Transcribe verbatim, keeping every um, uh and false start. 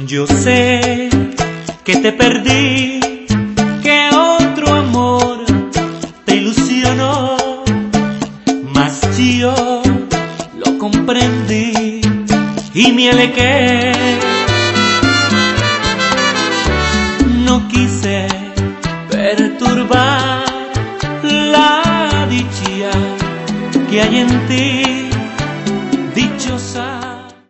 Yo sé que te perdí, que otro amor te ilusionó, mas yo lo comprendí y me alegué. No quise perturbar la dicha que hay en ti.